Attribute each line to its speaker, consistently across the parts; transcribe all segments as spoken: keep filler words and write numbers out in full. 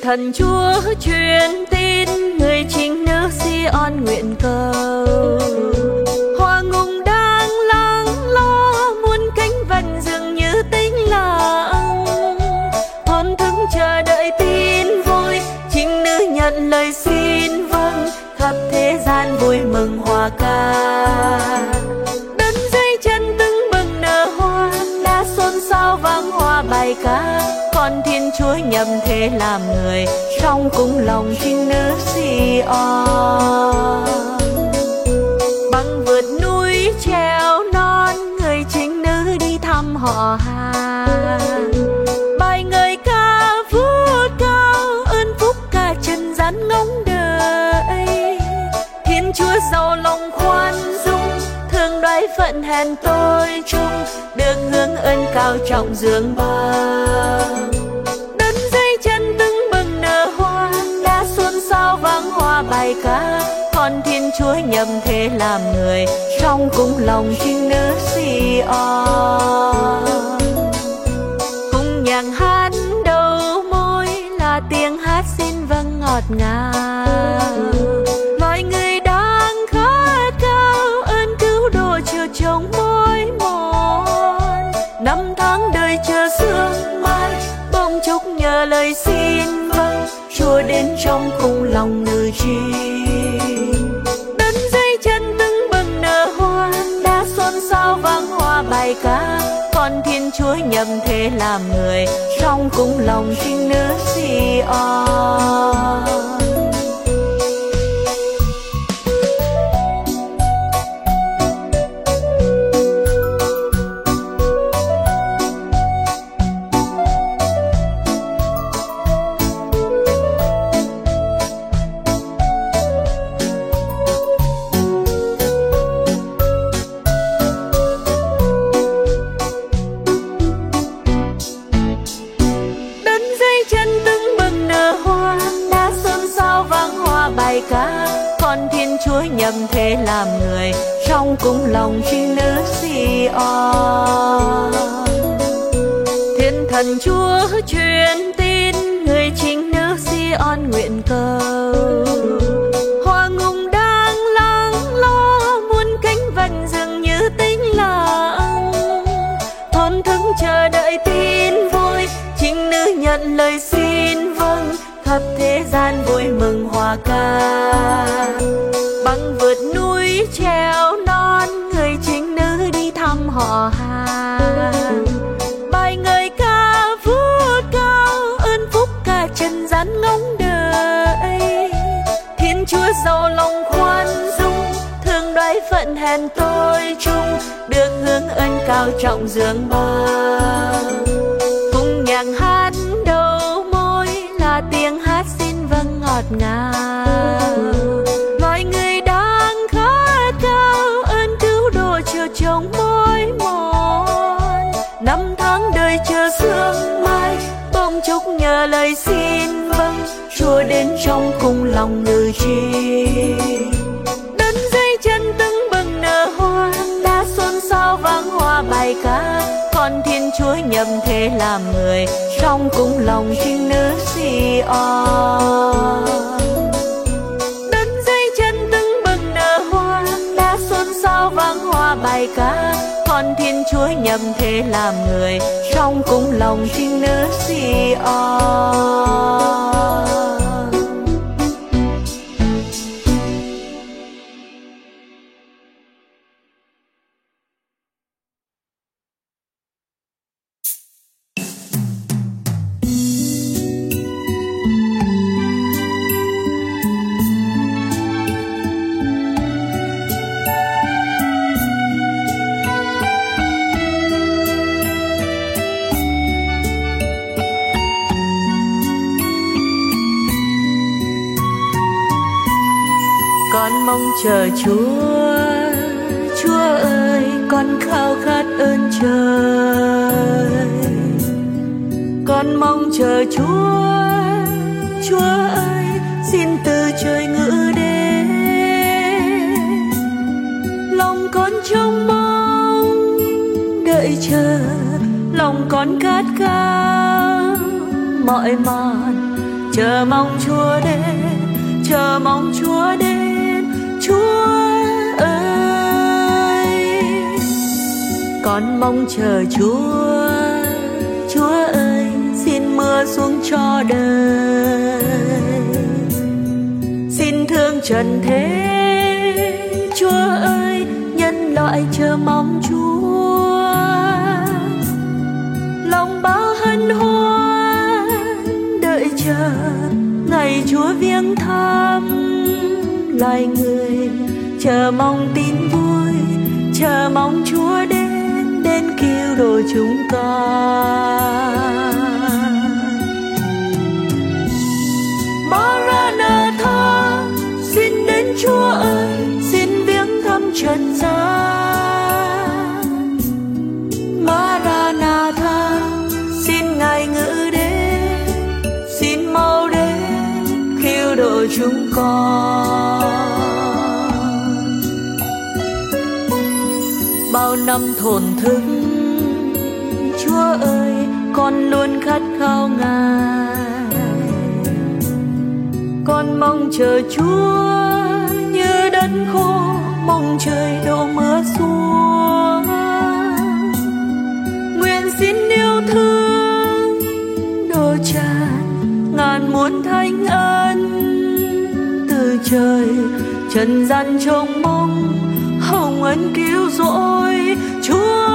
Speaker 1: thần Chúa truyền tin, người chính nữ Si-on nguyện cầu. Hoa ngùng đang lắng lo, muôn cánh vần dường như tĩnh lặng. Thổn thức chờ đợi tin vui, chính nữ nhận lời xin vâng, khắp thế gian vui mừng hòa ca. Đấng dây chân tưng bừng nở hoa, đã xôn xao vang hoa bài ca. Con Thiên Chúa nhầm thế làm người, trong cung lòng trinh nữ Si-on. Băng vượt núi trèo non, người chính nữ đi thăm họ hàng. Bài ngợi ca vút cao, ơn phúc cả trần gian ngóng đợi. Thiên Chúa giàu lòng khoan dung, thương đoái phận hèn tôi chung, được hướng ơn cao trọng dương bâng. Đấng dây chân tưng bừng nở hoa, đã xôn xao vang hoa bài ca. Con Thiên Chúa nhầm thế làm người, trong cung lòng trinh nữ Si-on. Cùng nhạc hát đầu môi là tiếng hát xin vâng ngọt ngào. Loài người đang khát khao, ơn cứu độ chiều trông mỏi mòn. Năm tháng đời chờ sương mai, bỗng chốc nhờ lời xin vâng, Chúa đến trong cung lòng nữ chi. Đấng dây chân tưng bừng nở hoa, đã xôn xao vang hoa bài ca. Con Thiên Chúa nhầm thế làm người, trong cung lòng trinh nữ Si-on. Con Thiên Chúa nhầm thế làm người, trong cung lòng trinh nữ Si-on. Thiên thần Chúa truyền tin, người chính nữ Si-on nguyện cầu. Hoa ngùng đang lắng lo, muôn cánh vần dường như tĩnh lặng. Thổn thức chờ đợi tin vui, chính nữ nhận lời xin vâng, khắp thế gian vui mừng hòa ca. Băng vượt núi trèo non, người chính nữ đi thăm họ hàng. Bài ngợi ca vút cao, ơn phúc cả trần gian ngóng đợi. Thiên Chúa giàu lòng khoan dung, thương đoái phận hèn tôi chung, được hướng ơn cao trọng dương bâng. Cùng nhạc hát đầu môi là tiếng hát xin vâng ngọt ngào. Loài người đang khát khao, ơn cứu độ chiều trông mỏi mòn. Năm tháng đời chờ sương mai, bỗng chốc nhờ lời xin vâng, Chúa đến trong cung lòng nữ chi. Đấng dây chân tưng bừng nở hoa, đã xôn xao vang hoa bài ca. Con Thiên Chúa nhầm thế làm người, trong cung lòng trinh nữ Si-on. Đấng dây chân tưng bừng nở hoa, đã xôn xao vang hoa bài ca. Con Thiên Chúa nhầm thế làm người, trong cung lòng trinh nữ Si-on. Con mong chờ Chúa, Chúa ơi, con khao khát ơn trời. Con mong chờ Chúa, Chúa ơi, xin từ trời ngự đến. Lòng con trông mong đợi chờ, lòng con khát khao mỏi mòn chờ mong Chúa đến, chờ mong Chúa đến. Chúa ơi, con mong chờ Chúa. Chúa ơi, xin mưa xuống cho đời, xin thương trần thế. Chúa ơi, nhân loại chờ mong Chúa, lòng bao hân hoan đợi chờ ngày Chúa viếng thăm loài người. Chờ mong tin vui, chờ mong Chúa đến, đến cứu độ chúng con. Maranatha, xin đến Chúa ơi, xin viếng thăm trần gian. Maranatha, xin Ngài ngự đến, xin mau đến cứu độ chúng con. Bao năm thổn thức, Chúa ơi, con luôn khát khao Ngài. Con mong chờ Chúa như đất khô, mong trời đổ mưa xuống. Nguyện xin yêu thương đổ tràn ngàn muôn thánh ân từ trời. Trần gian trông mong hồng ân cứu rỗi. Chúa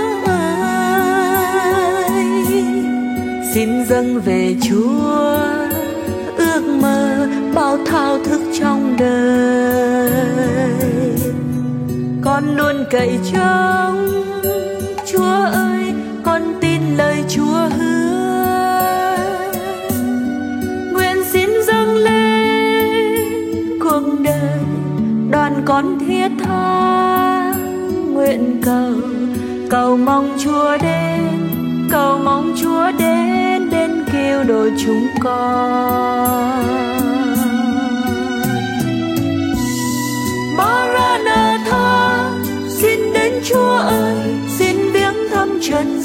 Speaker 1: ơi, xin dâng về Chúa ước mơ bao thao thức trong đời. Con luôn cậy trông Chúa ơi, con tin lời Chúa hứa. Nguyện xin dâng lên cuộc đời đoàn con thiết tha. Nguyện cầu, cầu mong Chúa đến, cầu mong Chúa đến, đến cứu độ chúng con. Maranatha, xin đến Chúa ơi, xin viếng thăm trần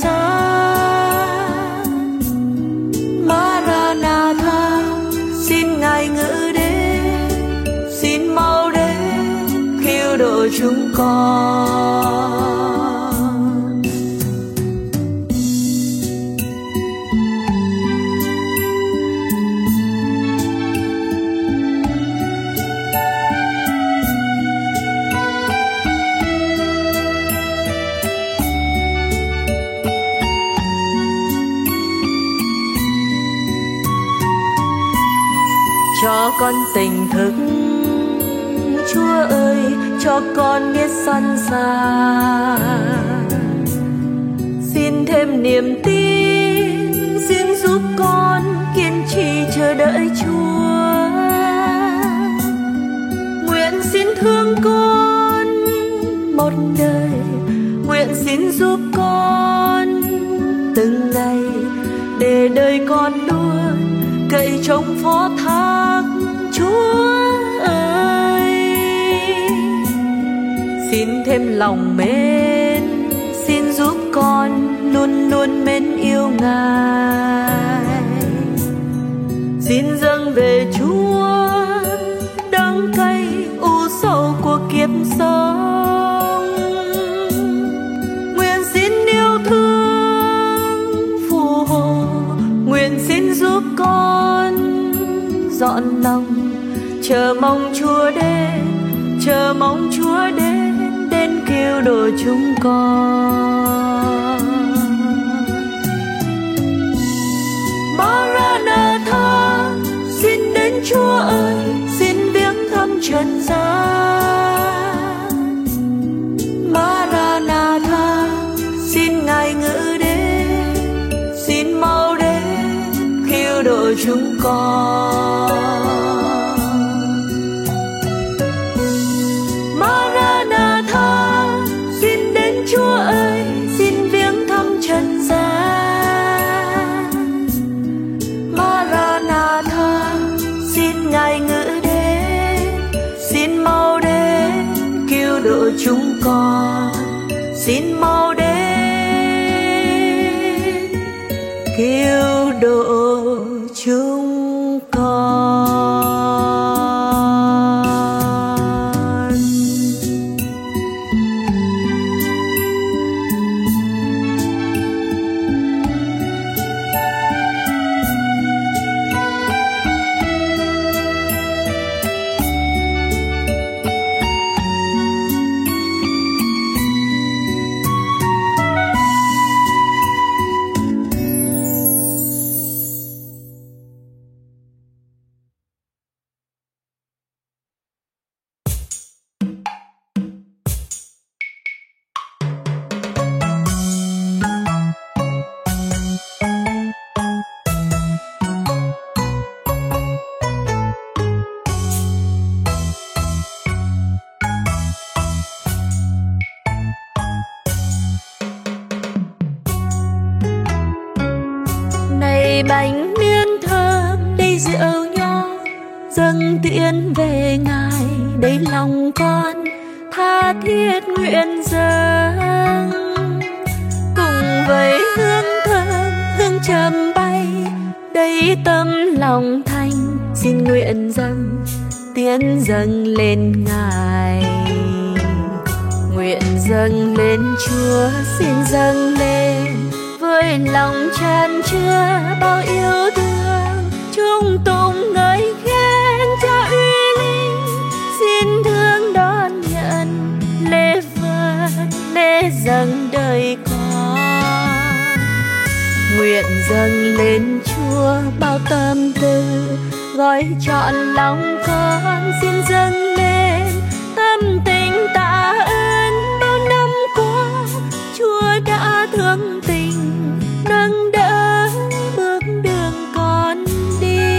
Speaker 1: gian. Maranatha, xin Ngài ngự đến, xin mau đến cứu độ chúng con. Cho con tỉnh thức, Chúa ơi, cho con biết sẵn sàng. Xin thêm niềm tin, xin giúp con kiên trì chờ đợi Chúa. Nguyện xin thương con một đời, nguyện xin giúp con từng ngày, để đời con luôn cậy trông phó thác Chúa ơi. Xin thêm lòng mến, xin giúp con luôn luôn mến yêu Ngài. Xin dâng về Chúa đắng cay u sầu của kiếp sống. Nguyện xin yêu thương phù hộ, nguyện xin giúp con dọn lòng, chờ mong Chúa đến, chờ mong Chúa đến, đến cứu độ chúng con. Maranatha, xin đến Chúa ơi, xin viếng thăm trần gian. Maranatha, xin Ngài ngự đến, xin mau đến cứu độ chúng con. Maranatha, xin đến Chúa ơi, xin viếng thăm trần gian. Maranatha, xin Ngài ngự đến, xin mau đến cứu độ chúng con. Xin mau đến cứu độ chúng thương con.
Speaker 2: Bánh miên thơm đây rượu nho dâng tiễn về ngài, đây lòng con tha thiết nguyện dâng. Cùng với hương thơm hương trầm bay, đây tâm lòng thanh xin nguyện dâng tiến dâng lên ngài. Nguyện dâng lên Chúa xin dâng lên với lòng tràn chứa bao yêu thương, chung tụng ngợi khen Cha uy linh, xin thương đón nhận lễ vật lễ dâng đời con. Nguyện dâng lên Chúa bao tâm tư, gói trọn lòng con xin dâng lên tâm tình tạ ơn bao năm qua Chúa đã thương tình nâng đỡ bước đường con đi.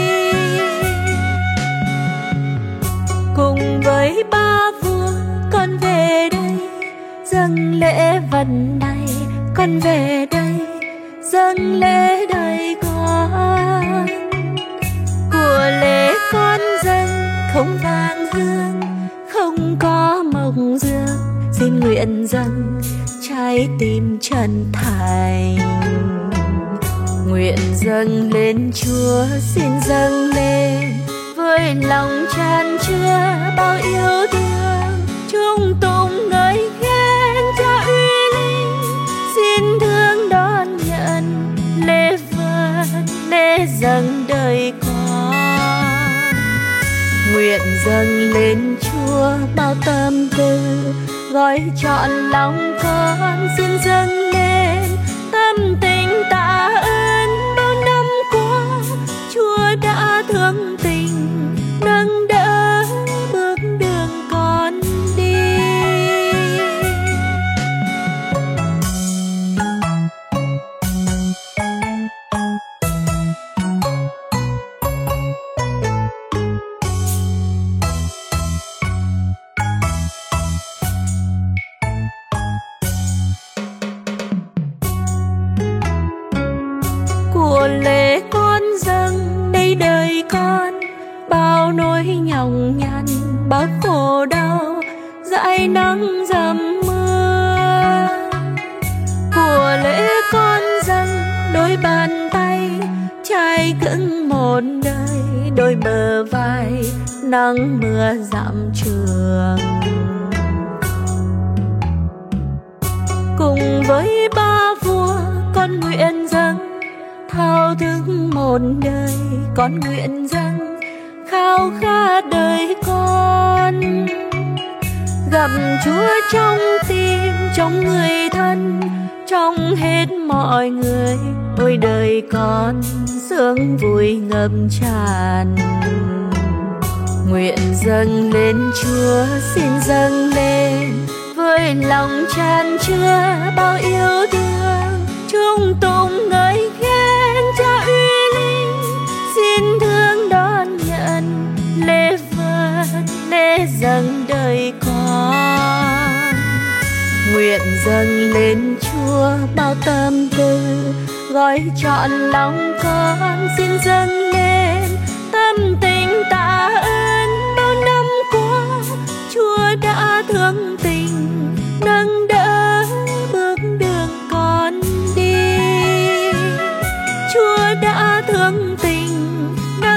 Speaker 2: Cùng với ba vua con về đây dâng lễ vật này, con về đây dâng lễ đời con. Của lễ con dâng không vàng hương, không có mộc dương, xin nguyện dâng trái tim chân thành. Nguyện dâng lên Chúa xin dâng lên với lòng tràn chứa bao yêu thương, chung tụng ngợi khen Cha uy linh, xin thương đón nhận lễ vật lễ dâng đời con. Nguyện dâng lên Chúa bao tâm tư, gói trọn lòng con xin dâng lên tâm tình tạ ơn bao năm qua Chúa đã thương tình nâng đỡ bước đường con đi. Của lễ con dâng đây đời con, bao nỗi nhọc nhằn bao khổ đau dãi nắng dầm mưa. Của lễ con dâng đôi bàn tay trai cứng một đời, đôi bờ vai nắng mưa dặm trường. Cùng với ba vua con nguyện dâng thao thức một đời, con nguyện dâng khao khát đời con. Gặp Chúa trong tim trong người thân, trong hết mọi người, ôi đời con sướng vui ngập tràn. Nguyện dâng lên Chúa xin dâng lên với lòng tràn chứa bao yêu thương, chung tụng ngợi khen Cha uy linh, xin thương đón nhận lễ vật lễ dâng đời con. Nguyện dâng lên Chúa bao tâm tư, gói trọn lòng con xin dâng lên tâm tình tạ ơn bao năm qua Chúa đã thương tình nâng đỡ bước đường con đi. Chúa đã thương tình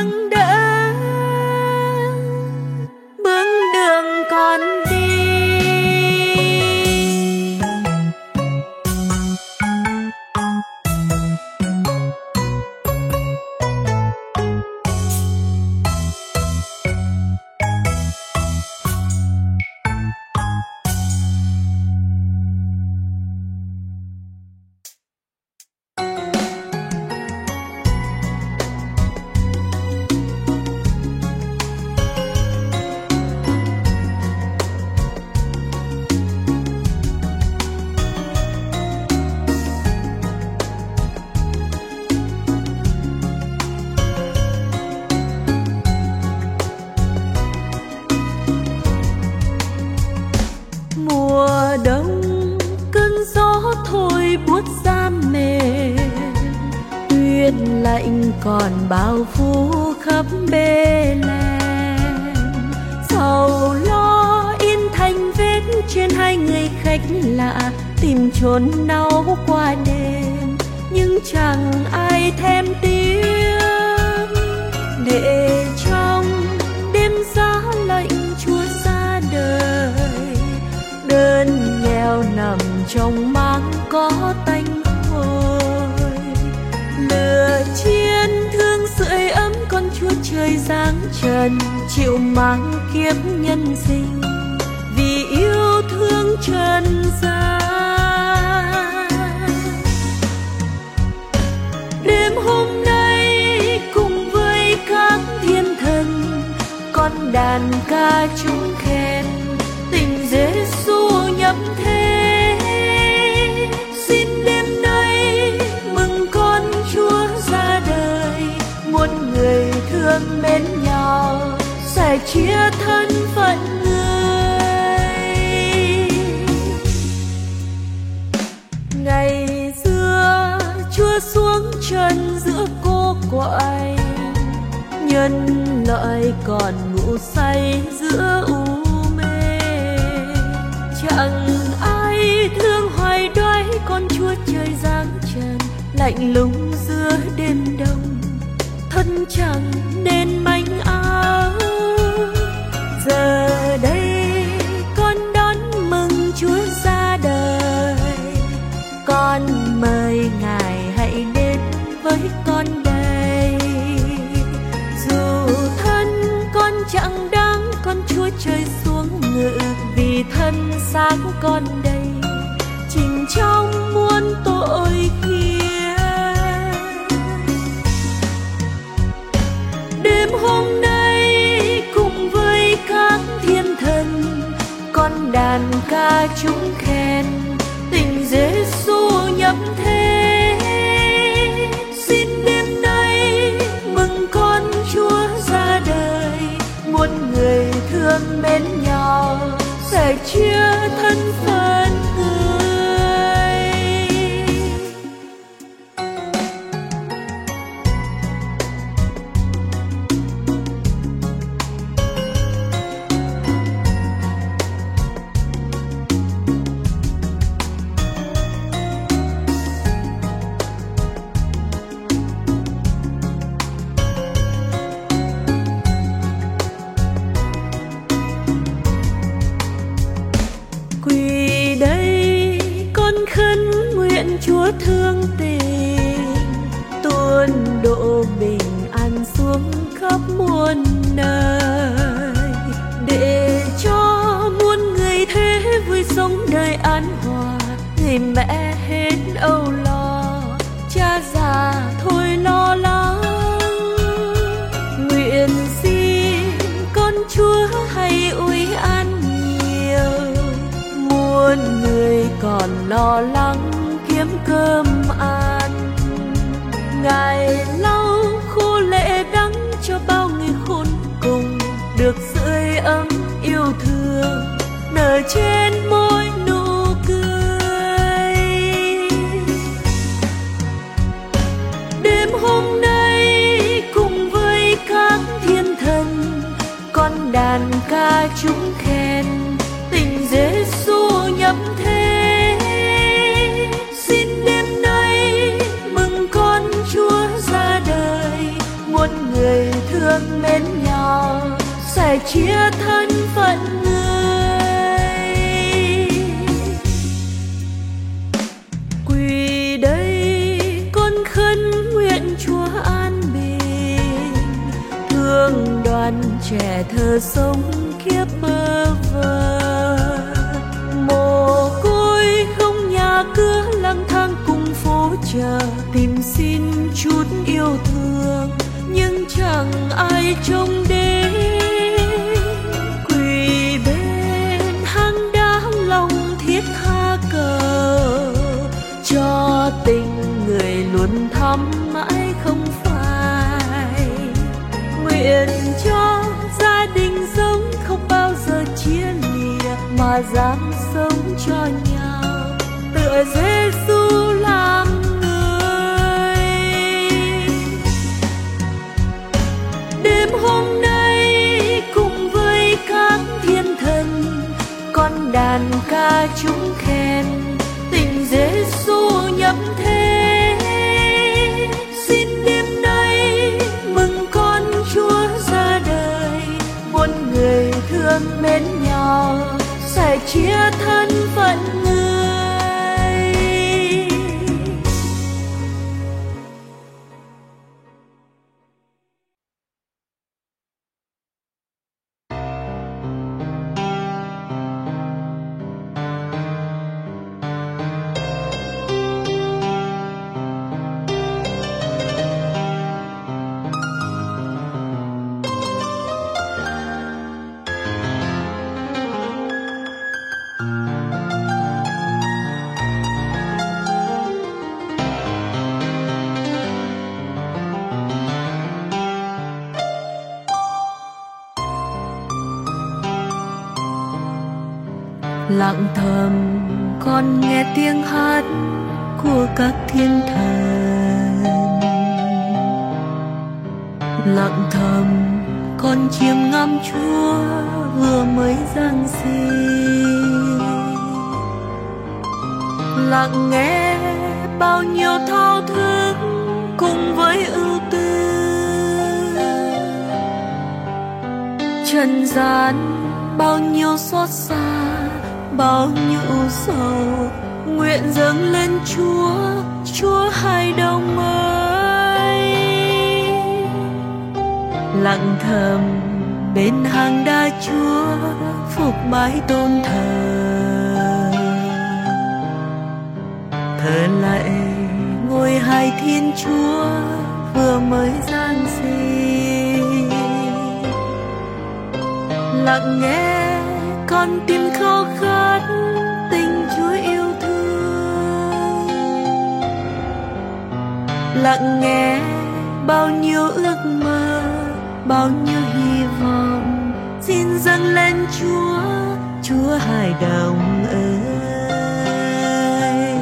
Speaker 1: biển lạnh còn bao phủ khắp Bethlehem. Sầu lo in thành vết trên hai người khách lạ, tìm chốn đau qua đêm nhưng chẳng ai thèm tiếc. Để trong đêm giá lạnh Chúa ra đời, đơn nghèo nằm trong máng có tanh hôi. Lửa chiên thương sưởi ấm con Chúa trời giáng trần, chịu mang kiếp nhân sinh vì yêu thương trần gian. Đêm hôm nay cùng với các thiên thần, con đàn ca chúng khen tình Giêsu nhập thế. Xin đêm nay mừng con Chúa ra đời, muôn người thương mến nhau sẻ chia thân phận người. Ngày xưa Chúa xuống trần giữa cô quạnh, nhân loại còn ngủ say giữa u mê. Chẳng ai thương hoài đoái con Chúa trời giáng trần, lạnh lùng giữa đêm đông, thân chẳng nên manh áo. Giờ đây con đón mừng Chúa ra đời, con mời Ngài hãy đến với con đây. Dù thân con chẳng đáng con Chúa trời xuống ngự, vì thân xác con đây chìm trong muôn tội kia. Đêm hôm nay cùng với các thiên thần, con đàn ca chúng khen tình Giêsu nhập thế. Xin đêm nay mừng con Chúa ra đời, muôn người thương mến nhau sẻ chia thân phận người. Quỳ đây con khấn nguyện Chúa thương tình, tuôn độ bình an xuống khắp muôn nơi, để cho muôn người thế vui sống đời an hòa. Người mẹ hết âu lo, cha già thôi lo lắng. Nguyện xin con Chúa hay ui an nhiều, muôn người còn lo lắng kiếm cơm ăn. Ngài lau khô lệ đắng cho bao người khốn cùng, được sưởi ấm yêu thương nở trên môi nụ cười. Đêm hôm nay cùng với các thiên thần, con đàn ca chúng khen tình Giêsu nhập thế. Xin đêm nay mừng con Chúa ra đời, muôn người thương mến nhau sẻ chia thân phận người. Quỳ đây con khấn nguyện Chúa an bình, thương đoàn trẻ thơ sống kiếp bơ vơ. Mồ côi không nhà cửa lang thang cùng phố chợ, tìm xin chút yêu thương nhưng chẳng ai trông đến. Quỳ bên hang đá lòng thiết tha cầu, cho tình người luôn thắm mãi không phai. Nguyện cho gia đình sống không bao giờ chia lìa, mà dám sống cho nhau tựa Giêsu làm người. ca chúng khen tình Giêsu nhập thế. Xin đêm nay mừng con Chúa ra đời, muôn người thương mến nhau sẻ chia thân phận người. Lặng thầm con nghe tiếng hát của các thiên thần, lặng thầm con chiêm ngắm Chúa vừa mới giáng sinh. Lặng nghe bao nhiêu thao thức cùng với ưu tư, trần gian bao nhiêu xót xa, bao nhiêu ưu sầu, nguyện dâng lên Chúa, Chúa hài đồng ơi. Lặng thầm bên hàng đa Chúa phục bái tôn thờ, thờ lạy ngôi hai Thiên Chúa vừa mới giáng sinh. Lặng nghe con tim khao khát tình Chúa yêu thương, lặng nghe bao nhiêu ước mơ, bao nhiêu hy vọng xin dâng lên Chúa, Chúa hài đồng ơi.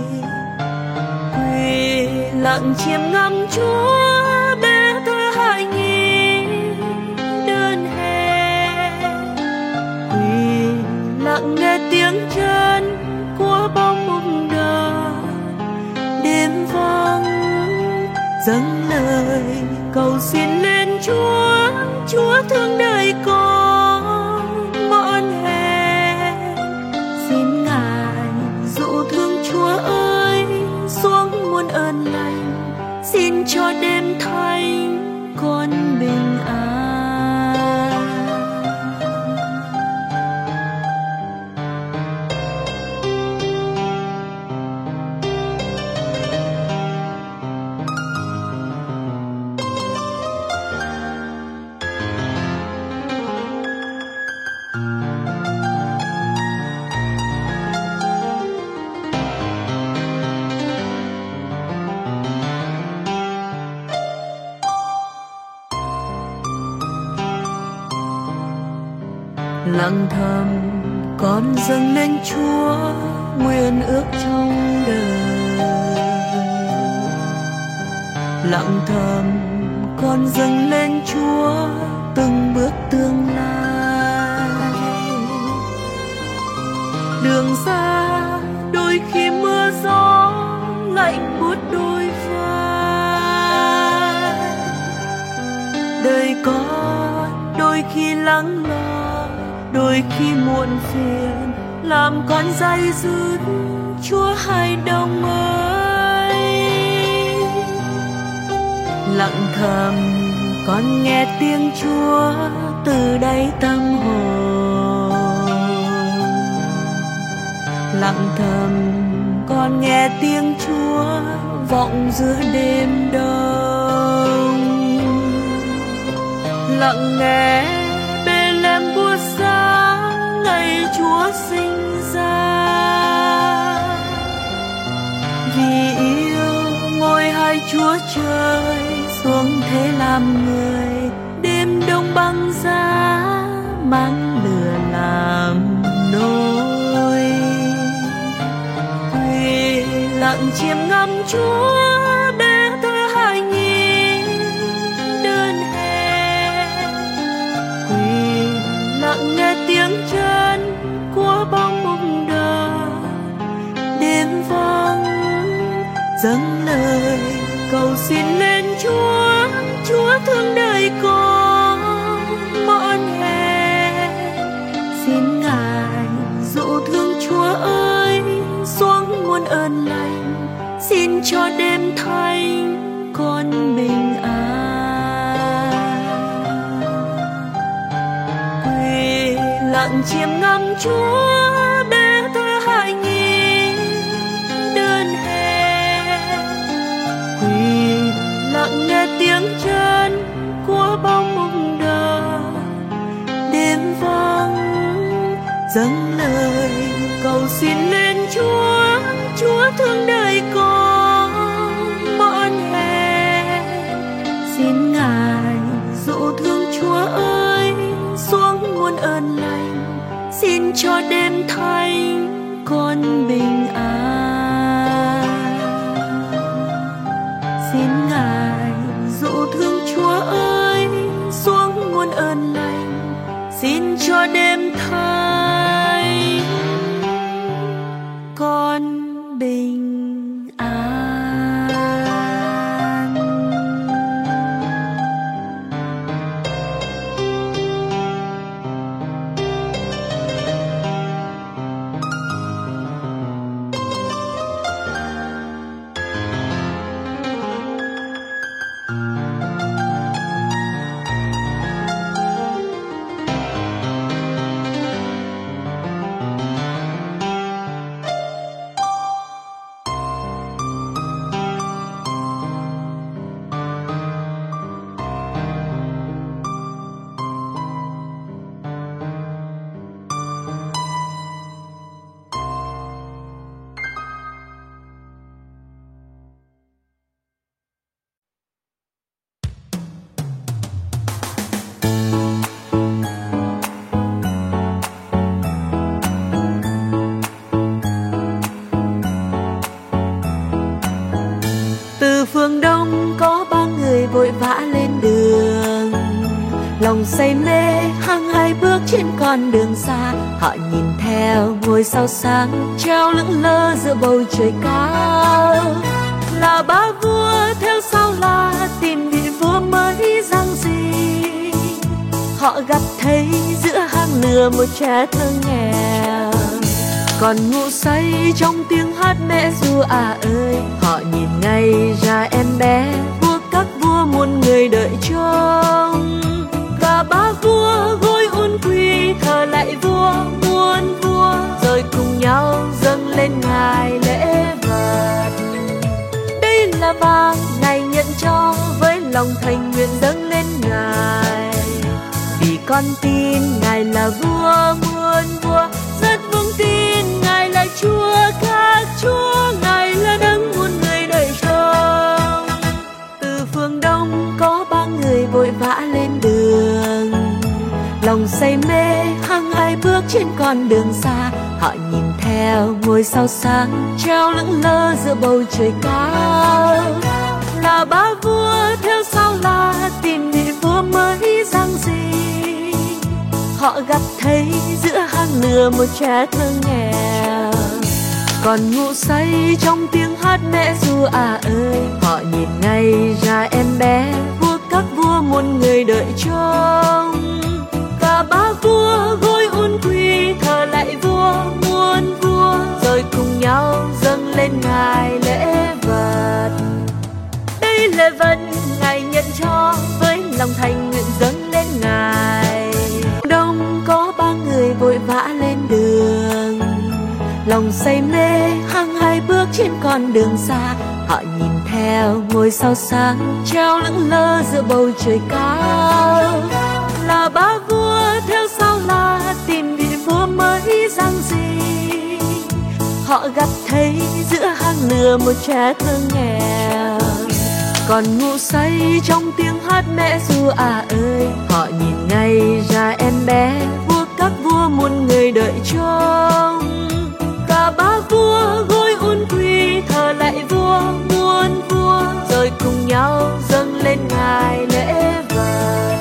Speaker 1: Quỳ lặng chiêm ngắm Chúa bé thơ hài nhi đơn hẹn, quỳ lặng nghe tiếng chân của bóng mộng đời. Đêm vắng dâng lời cầu xin lên Chúa, Chúa thương đời con mọn hẹn. Xin Ngài dụ thương Chúa ơi xuống muôn ơn lành, xin cho đêm thanh con bình an. Lặng thầm con dâng lên Chúa nguyện ước trong đời, lặng thầm con dâng lên Chúa từng bước tương lai. Đường xa đôi khi mưa gió lạnh buốt đôi vai, đời con đôi khi lắng lo, đôi khi muộn phiền làm con day dứt, Chúa hài đồng ơi. Lặng thầm con nghe tiếng Chúa từ đáy tâm hồn, lặng thầm con nghe tiếng Chúa vọng giữa đêm đông. Lặng nghe Bethlehem buốt sáng ngày Chúa sinh ra, vì yêu ngôi hai Chúa trời xuống thế làm người. Đêm đông băng giá mang lửa làm nôi, quỳ lặng chiêm ngắm Chúa bé thơ hài nhi đơn hẹn, quỳ lặng nghe tiếng chân của bóng mộng dâng lời cầu xin lên Chúa, Chúa thương đời con mọn hè. Xin Ngài dụ thương Chúa ơi xuống muôn ơn lành, xin cho đêm thanh con bình an. Quỳ lặng chiêm ngắm Chúa bé thơ hại nhi đơn hè. Quỳ lặng nghe tiếng chân của bao mộng đời đêm vắng, dâng lời cầu xin lên Chúa, Chúa thương đời con mọn hè. Xin Ngài dụ thương Chúa ơi xuống muôn ơn lành, xin cho đêm thanh con bình an. Xin Ngài dụ thương Chúa ơi xuống muôn ơn lành, xin cho đêm thanh con bình an. Phương Đông có ba người vội vã lên đường, lòng say mê hăng hai bước trên con đường xa. Họ nhìn theo ngôi sao sáng treo lững lơ giữa bầu trời cao. Là ba vua theo sau là tìm vị vua mới dang gì. Họ gặp thấy giữa hang lửa một trẻ thơ nghèo, còn ngủ say trong tiếng hát mẹ ru à ơi. Họ nhìn ngay ra em bé vua các vua muôn người đợi trông. Cả ba vua gối ôn quỳ thờ lại vua muôn vua, rồi cùng nhau dâng lên Ngài lễ vật. Đây là vàng Ngài nhận cho với lòng thành nguyện dâng lên Ngài, vì con tin Ngài là vua muôn vua, rất vững tin Ngài là Chúa các Chúa, Ngài là đấng muôn người đợi trông. Từ phương Đông có ba người vội vã lên đường, lòng say mê hăng hai bước trên con đường xa. Họ nhìn theo ngôi sao sáng treo lững lơ giữa bầu trời cao. Là ba vua theo sau là tìm vị vua mới dang gì. Họ gặp thấy giữa hang lửa một trẻ thơ nghèo, còn ngủ say trong tiếng hát mẹ ru à ơi. Họ nhìn ngay ra em bé vua các vua muôn người đợi trông. Cả ba vua gối ôn quỳ thờ lại vua muôn vua, rồi cùng nhau dâng lên Ngài lễ vật. Đây lễ vật Ngài nhận cho với lòng thành nguyện dâng lên Ngài. Đông có ba người vội vã lên đường, lòng say mê hăng hai bước trên con đường xa. Họ nhìn theo ngôi sao sáng treo lững lơ giữa bầu trời cao. Là ba vua theo sau là tìm vị vua mới dang gì. Họ gặp thấy giữa hang lửa một trẻ thơ nghèo, còn ngủ say trong tiếng hát mẹ ru à ơi. Họ nhìn ngay ra em bé vua các vua muôn người đợi trông. Cả ba vua gối ôn quỳ thờ lại vua muôn vua, rồi cùng nhau dâng lên Ngài lễ vật.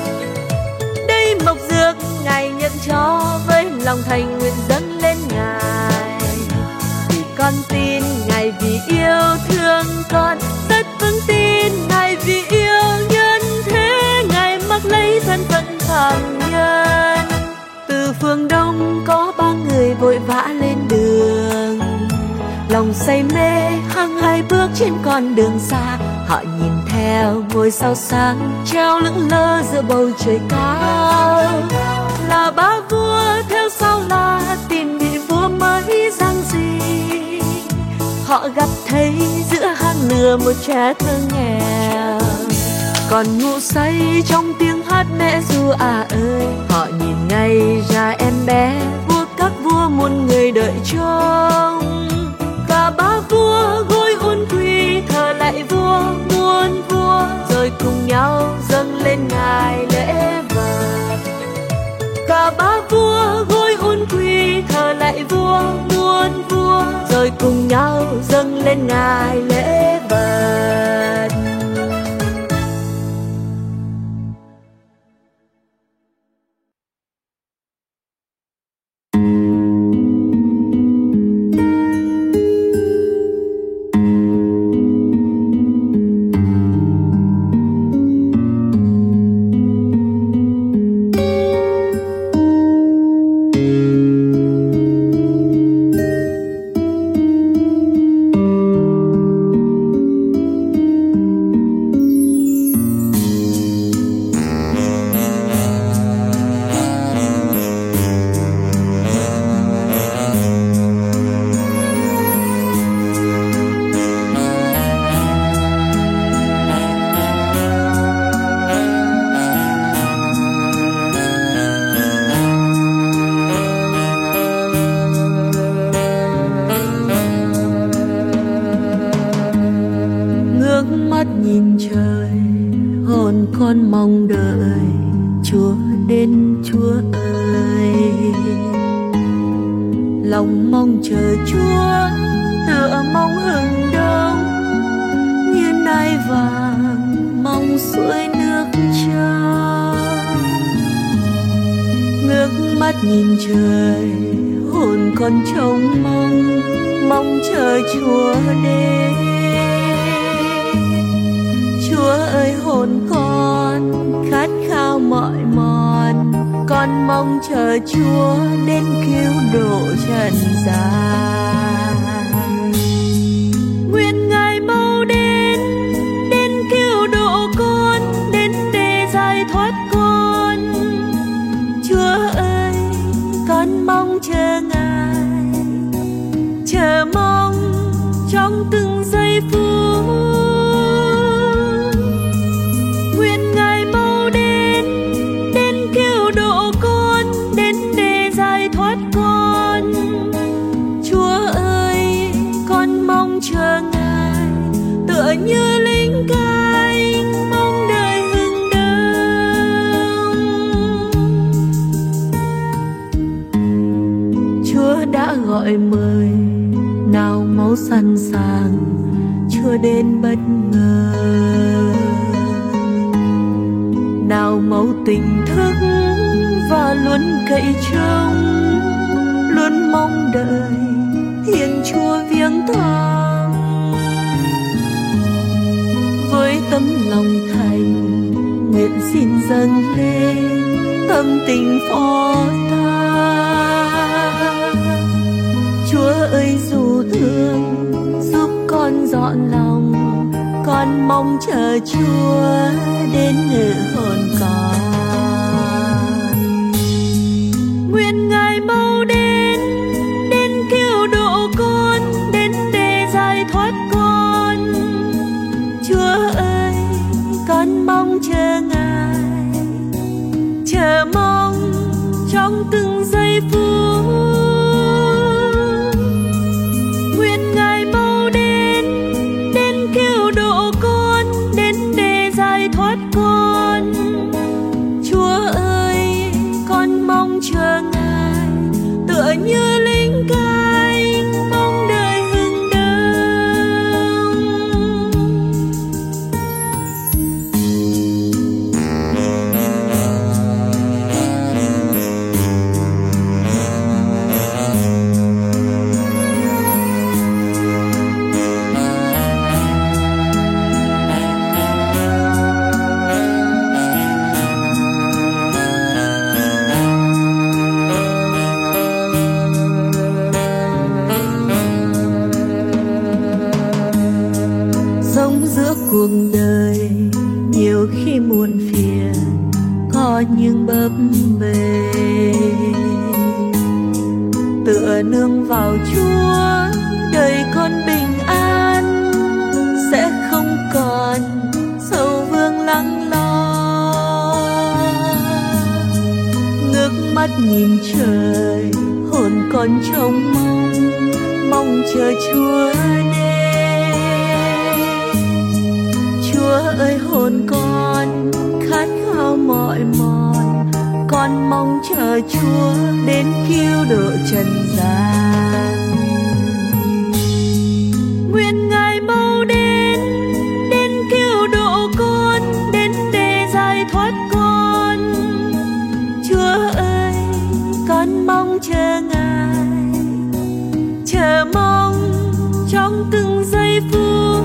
Speaker 1: Đây mộc dược Ngài nhận cho với lòng thành nguyện dâng lên Ngài, vì con tin Ngài vì yêu thương con vàng nhân. Từ phương đông có ba người vội vã lên đường, lòng say mê hăng hai bước trên con đường xa. Họ nhìn theo ngôi sao sáng treo lững lơ giữa bầu trời cao. Là ba vua theo sau là tìm vị vua mới giang gì. Họ gặp thấy giữa hang lửa một trẻ thơ nghèo, còn ngủ say trong tiếng hát mẹ ru à ơi. Họ nhìn ngay ra em bé vua các vua muôn người đợi trông. Cả ba vua gối hôn quỳ thờ lại vua muôn vua, rồi cùng nhau dâng lên ngài lễ vật. Cả ba vua gối hôn quỳ thờ lại vua muôn vua, rồi cùng nhau dâng lên ngài lễ vật. Con mong đợi Chúa đến, Chúa ơi. Lòng mong chờ Chúa tựa mong hừng đông, như nai vàng mong suối nước trong. Ngước mắt nhìn trời, hồn con trông mong, mong chờ Chúa đến. Chúa ơi hồn con khát khao mỏi mòn, con mong chờ Chúa đến cứu độ trần gian. Nguyện Ngài mau đến, đến cứu độ con, đến để giải thoát con. Chúa ơi con mong chờ Ngài, chờ mong trong từng giây phút. Như lính canh mong đời hừng đông, Chúa đã gọi mời, nào máu sẵn sàng, Chúa đến bất ngờ. Nào máu tỉnh thức và luôn cậy trông, luôn mong đợi Thiên Chúa viếng thăm. Với tấm lòng thành, nguyện xin dâng lên tâm tình phó thác. Chúa ơi dù thương giúp con dọn lòng, con mong chờ Chúa đến ngự hồn con. Nguyện Ngài mau đến, đến cứu độ con, đến để giải thoát con. Chúa ơi con mong chờ Ngài, chờ mong trong từng giây phút. Nguyện Ngài mau đến, đến cứu độ con, đến để giải thoát con. Chúa ơi con mong chờ Ngài, tựa như lính canh mong đời hừng đông.
Speaker 2: buồn phiền có những bấp bê. Tựa nương vào Chúa, đời con bình an, sẽ không còn sầu vương lắng lo. Ngước mắt nhìn trời, hồn con trông mong, mong chờ Chúa đến. Chúa ơi hồn con khát khao mỏi mòn, con mong chờ Chúa đến cứu độ trần gian. Nguyện Ngài mau đến, đến cứu độ con, đến để giải thoát con. Chúa ơi, con mong chờ Ngài, chờ mong trong từng giây phút.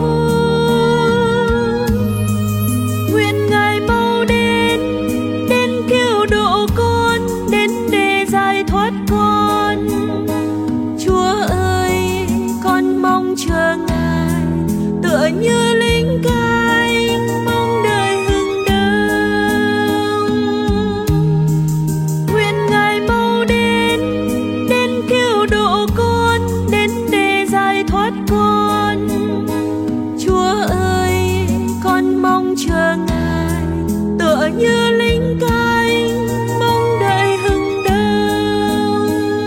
Speaker 2: Nguyện Ngài mau đến, đến cứu độ con, đến để giải thoát con. Chúa ơi, con mong chờ Ngài, tựa như lính canh mong đời hừng đông. Nguyện Ngài mau đến, đến cứu độ con, đến để giải thoát con. Chúa ơi, con mong chờ Ngài, tựa như lính canh mong đợi hừng đông.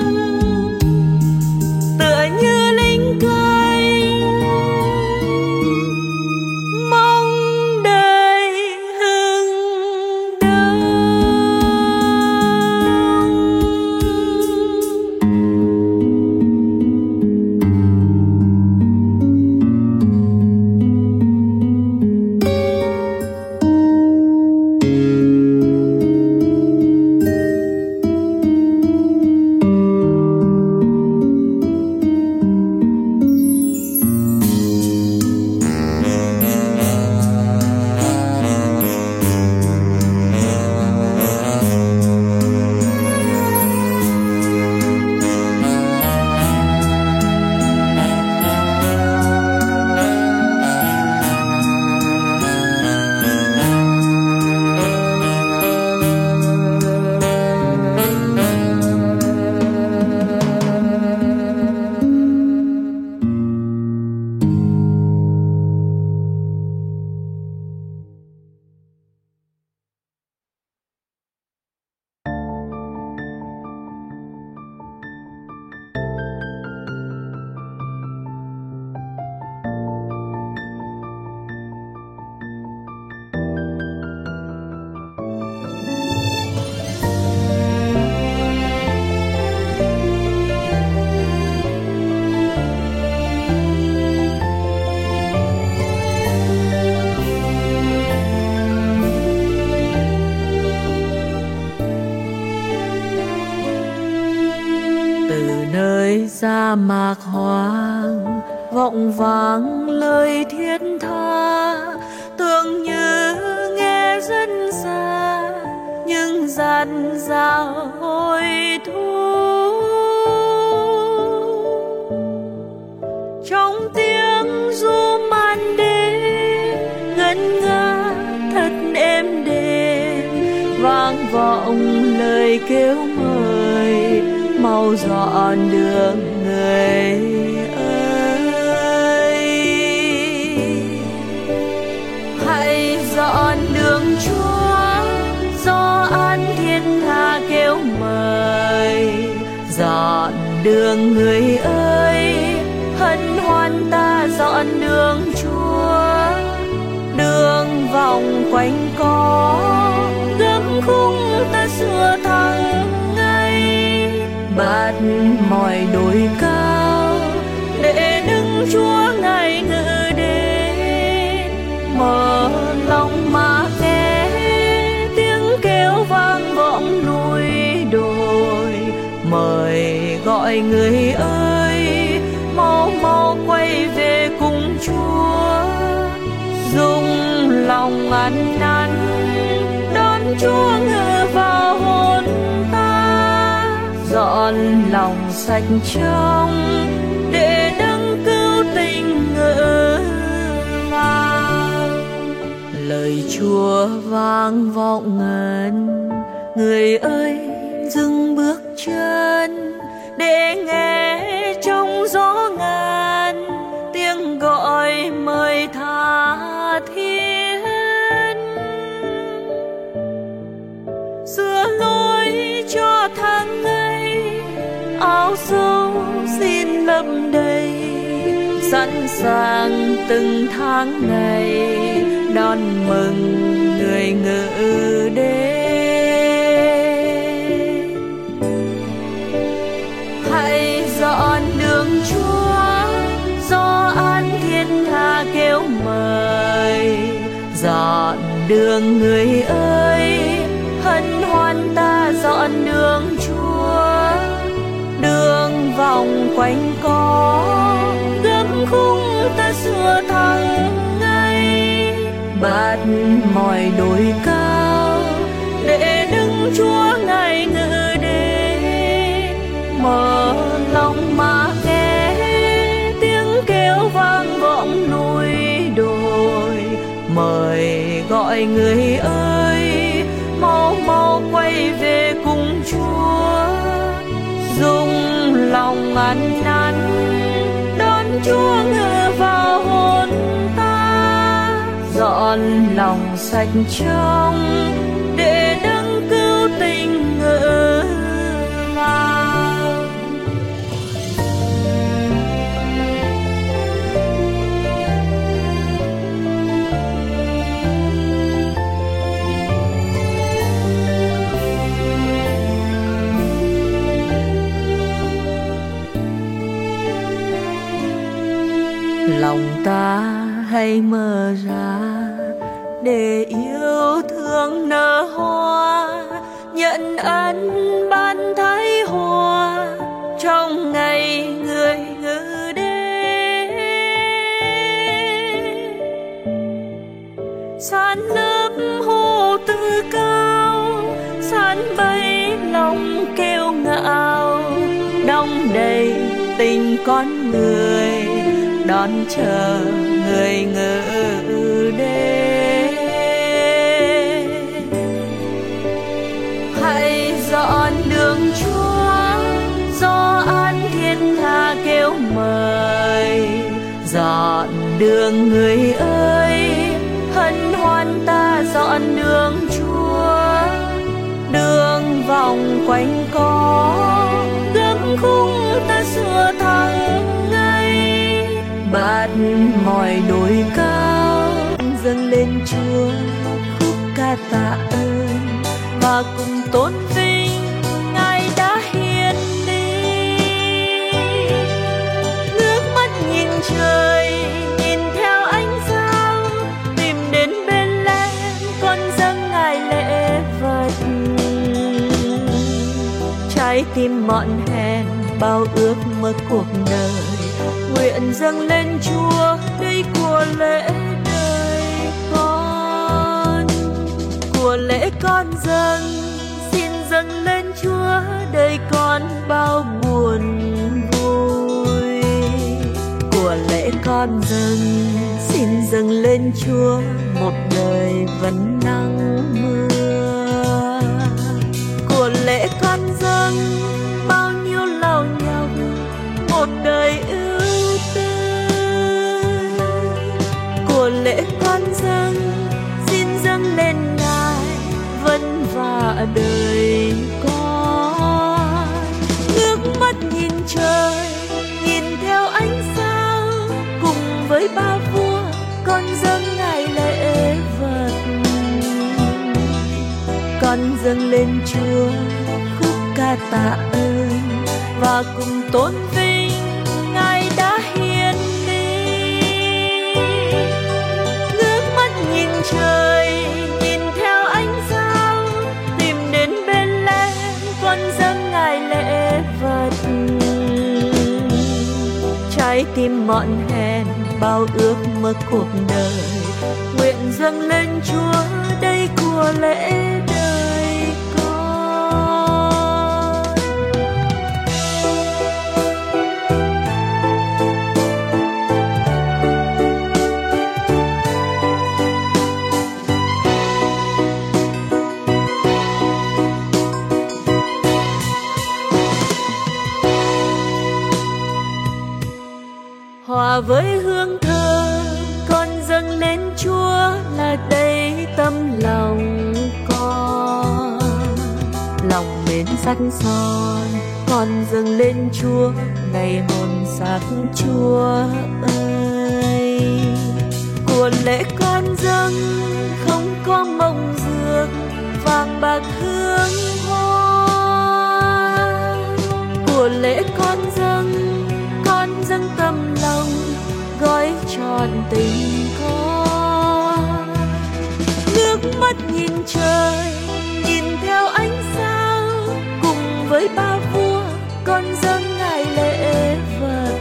Speaker 2: Tựa như lính canh mong đợi hừng đông. Sa mạc hoang vọng vang lời thiết tha, tưởng như nghe rất xa nhưng dặn dào hồi thu. Trong tiếng ru màn đêm ngân nga thật êm đềm, vang vọng lời kêu mời mau dọn đường người ơi. Hãy dọn đường Chúa, do an thiên tha kêu mời. Dọn đường người ơi, hân hoan ta dọn đường Chúa. Đường vòng quanh có gấm khung ta sửa thẳng ngay, bạt mọi đồi cao để đứng Chúa ngài ngự đến. Mở lòng mà nghe tiếng kêu vang vọng núi đồi, mời gọi người ơi mau mau quay về cùng Chúa. Dùng lòng ăn năn đón Chúa ngự vào hồn ta, dọn lòng sạch trong để đấng cứu tình ngự vào. Lời
Speaker 1: lời Chúa vang vọng ngân. Người ơi dừng bước chân để nghe trong gió ngàn tiếng gọi mời tha thiết. Sửa lối cho tháng ngày áo dâu xin lấp đầy, sẵn sàng từng tháng ngày đón mừng người ngự đến. Hãy dọn đường Chúa, gió an thiên tha kêu mời. Dọn đường người ơi, hân hoan ta dọn đường Chúa. Đường vòng quanh có gấp khung ta sửa thẳng ngay, bạt mỏi đồi cao để đứng Chúa ngài ngự đến. Mở lòng mà nghe tiếng kêu vang vọng núi đồi, mời gọi người ơi mau mau quay về cùng Chúa. Dùng lòng ăn năn đón Chúa ngự vào hồn ta, dọn lòng sạch trong để đấng cứu tình ngự vào. Lòng ta hãy mở ra để yêu thương nở hoa, nhận ân ban thái hòa trong ngày người ngự đến. San lớp hồ tự cao, san bay lòng kêu ngạo, đong đầy tình con người đón chờ người ngự đến. Hãy dọn đường Chúa, gió an thiên tha kêu mời. Dọn đường người ơi, hân hoan ta dọn đường Chúa. Đường vòng quanh có gấp khung ta sửa thẳng ngay, bạt mỏi đồi cao dâng lên Chúa khúc ca tạ ơn. Và cùng tôn vinh Ngài đã hiến đi. Ngước mắt nhìn trời, nhìn theo ánh sao, tìm đến Bethlehem con dâng Ngài lễ vật. Trái tim mọn hèn bao ước mơ cuộc đời, nguyện dâng lên Chúa đây của lễ đời con. Của lễ con dâng, xin dâng lên Chúa đời con bao buồn vui. Của lễ con dâng, xin dâng lên Chúa một đời vẫn nắng mưa. Của lễ con dâng, bao nhiêu lao nhọc một đời ưu tư. Của lễ con dâng, xin dâng lên Ngài vân vả đời con. Ngước mắt nhìn trời, nhìn theo ánh sao, cùng với ba vua con dâng Ngài lễ vật. Con dâng lên Chúa khúc ca tạ ơn, và cùng tôn vinh Ngài đã hiến đi. Ngước mắt nhìn trời, nhìn theo ánh sao, tìm đến Bethlehem con dâng Ngài lễ vật. Trái tim mọn hèn bao ước mơ cuộc đời, nguyện dâng lên Chúa đây của lễ đời con. hòa với hương thơ con dâng lên Chúa là đầy tâm lòng con. Lòng mến sắc son con dâng lên Chúa ngày hồn xác Chúa ơi. Của lễ con dâng không có mộng dược vàng bạc hương hoa. Của lễ con dâng con dâng tâm lòng gói tròn tình con. Nước mắt nhìn trời nhìn theo ánh sao, cùng với ba vua con dâng ngài lễ vật.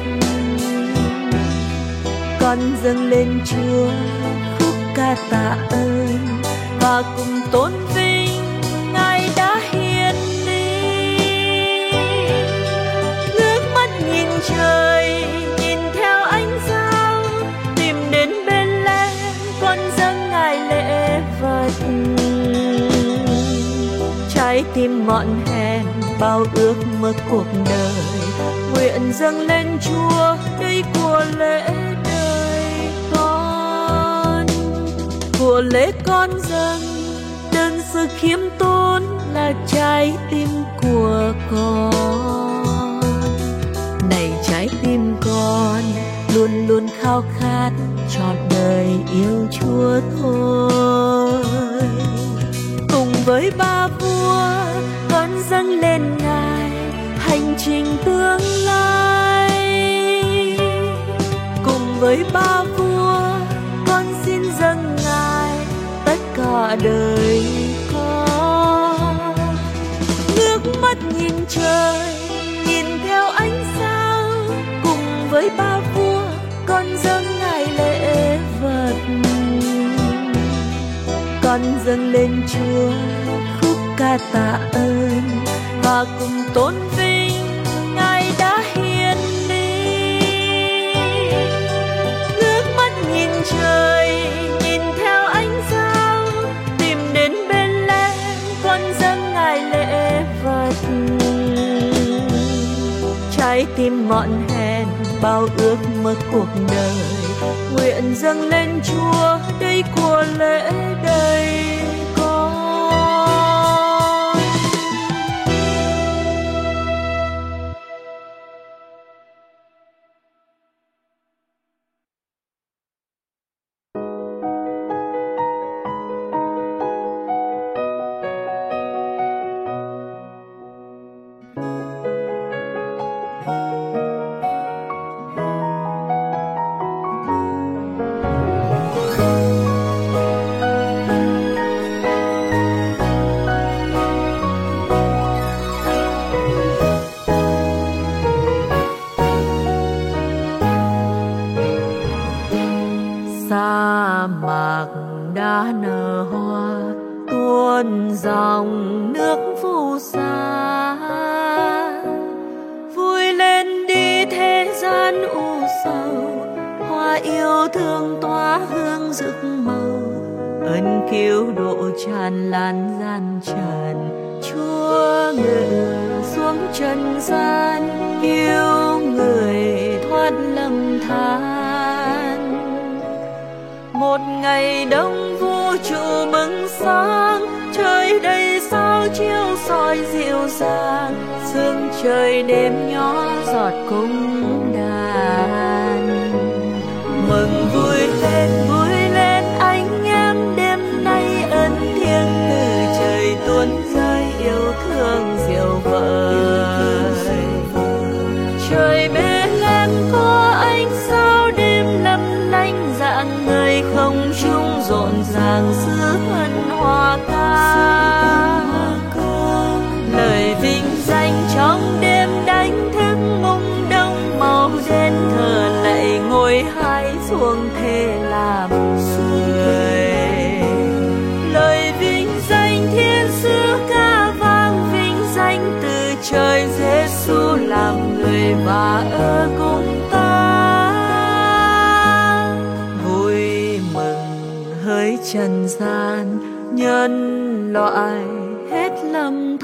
Speaker 1: Con dâng lên Chúa khúc ca tạ ơn và cùng tôn vinh ngài đã hiến đi. Nước mắt nhìn trời nhìn theo ánh sao, tìm đến Bethlehem con dâng ngài lễ vật. Trái tim mọn hèn bao ước mơ cuộc đời, nguyện dâng lên Chúa đây của lễ đời con. Của lễ con dâng đơn sơ khiêm tốn là trái tim của con. Này trái tim con luôn luôn khao khát trọn đời yêu Chúa thôi. Cùng với ba vua con dâng lên ngài hành trình tương lai. Cùng với ba vua con xin dâng ngài tất cả đời con. Nước mắt nhìn trời nhìn theo ánh sao, cùng với ba vua con dâng ngài lễ vật. Con dâng lên Chúa khúc ca tạ ơn và cùng tôn vinh ngài đã hiến đi. Nước mắt nhìn trời nhìn theo ánh sao, tìm đến Bethlehem con dâng ngài lễ vật. Trái tim mọn hèn bao ước mơ cuộc đời, nguyện dâng lên Chúa đây của lễ đời con. Sa mạc đã nở hoa tuôn dòng nước phù sa, vui lên đi thế gian u sầu, hoa yêu thương tỏa hương rực màu, ơn cứu độ tràn lan gian tràn. Chúa ngự xuống trần gian cứu người thoát lầm than. Một ngày đông vũ trụ bừng sáng, trời đầy sao chiếu soi dịu dàng, sương trời đêm nhỏ giọt cung đàn. Mừng vui lên vui lên anh em, đêm nay ơn thiêng từ trời tuôn rơi, yêu thương diệu vời. Trời Bethlehem có ánh sao đêm lấp lánh, dạng người không trung rộn ràng xứ hân hoa ca. Lời vinh danh trong đêm đánh thức mông đông, màu đen thờ lạy ngồi hai xuống thế làm người. Lời vinh danh thiên sứ ca vang, vinh danh từ trời Giêsu làm người và ở cùng ta. Vui mừng hỡi trần gian, nhân loại hết lầm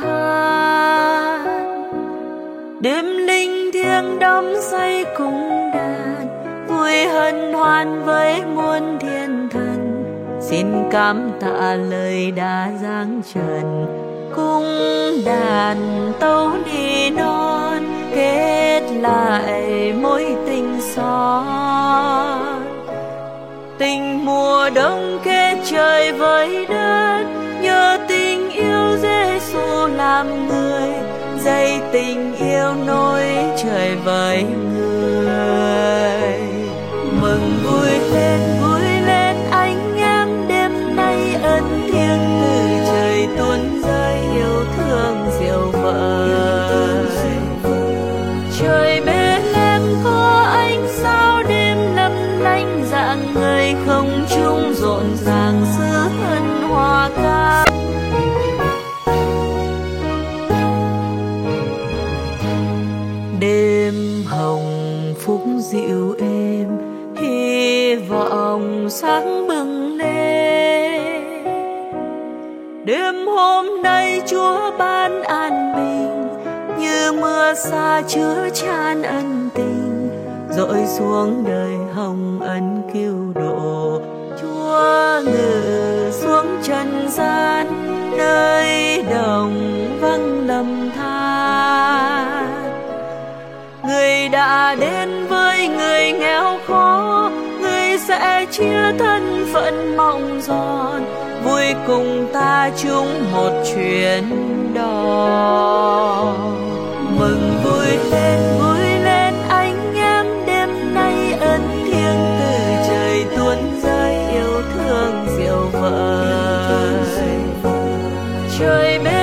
Speaker 1: than. Đêm linh thiêng đắm say cùng đàn, vui hân hoan với muôn thiên thần, xin cảm tạ lời đã giáng trần. Cung đàn tấu ni non kết lại mối tình son. Tình mùa đông kết trời với đất, nhờ tình yêu Giêsu làm người, dây tình yêu nối trời với người. Mừng vui lên vui lên anh em, đêm nay ân thiêng từ trời tuôn rơi, yêu thương diệu vời. Trời Bethlehem có ánh sao đêm lấp lánh, dạng người không trung rộn ràng xứ hân hoa ca. Đêm hồng phúc dịu êm, hy vọng sáng bừng lên. Đêm hôm nay Chúa ban an bình, như mưa xa chứa chan ân tình, dội xuống đời hồng ân cứu độ. Chúa ngự xuống trần gian, nơi đồng vắng lầm than. Người đã đến với người nghèo khó, người sẽ chia thân phận mong giòn, vui cùng ta chung một chuyến đò. Mừng vui lên vui lên anh em, đêm nay ân thiêng từ trời tuôn rơi, yêu thương diệu vời. Trời bên